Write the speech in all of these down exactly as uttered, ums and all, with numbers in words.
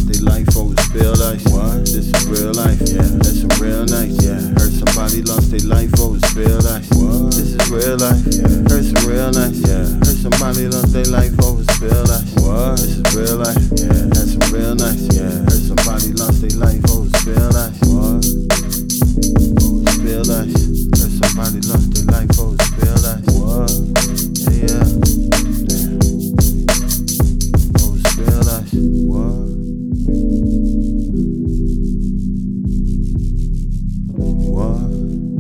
their life over spilled ice. What? This is real life. Yeah, that's some real nice. Yeah, heard somebody lost their life over spilled ice. What? This is real life. Yeah, heard some real nice. Yeah, heard somebody lost their life over spilled ice. What? This is real life. Yeah, that's some real nice. Yeah, heard somebody lost their life over spilled ice. What? Over spilled ice. Heard somebody lost their life over spilled ice. What? Yeah, yeah. Damn. Over spilled ice. What? What?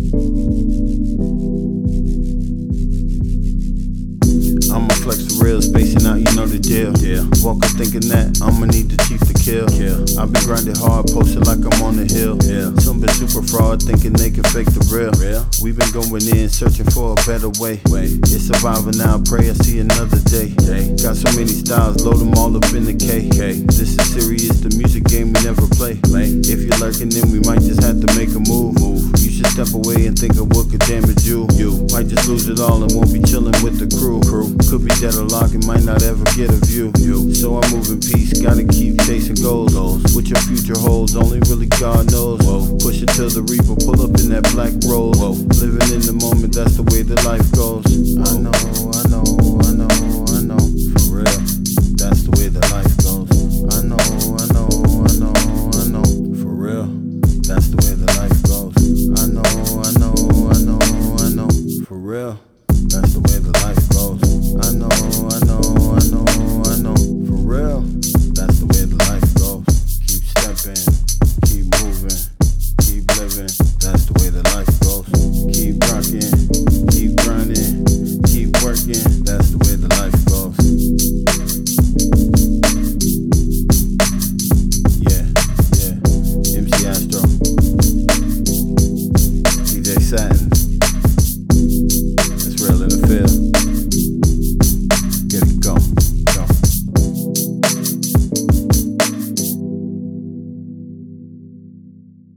I'ma flex the real, spacing out, you know the deal. Yeah. Walker thinking that I'ma need the chief to kill. Yeah. I be grinding hard, posted like I'm on the hill. Yeah. Some been super fraud, thinking they can fake the real. Real. We been going in, searching for a better way. way. It's surviving now, pray I see another day. day. Got so many styles, load them all up in the K. K. This is serious, the music game we never play. play. If you're lurking, then we might just have to make a move. move. You should step away and think of what could damage you. You might just lose it all and won't be chilling with the crew. crew. Could be dead or locked and might not ever get a view. You. So I move in peace, gotta keep chasing goals. goals. What your future holds, only really God knows. Whoa. Push it till the reaper pull up in that black rose. Whoa. Living in the moment, that's the way that life goes. Whoa. I know